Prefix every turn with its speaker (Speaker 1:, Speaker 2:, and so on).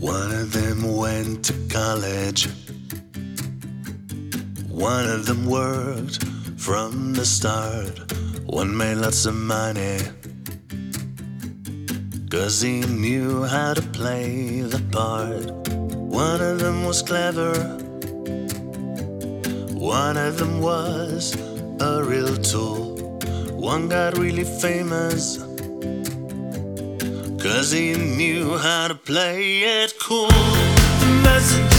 Speaker 1: One of them went to college. One of them worked from the start. One made lots of money, 'cause he knew how to play the part. One of them was clever. One of them was a real tool. One got really famous, 'cause he knew how to play it cool. The messenger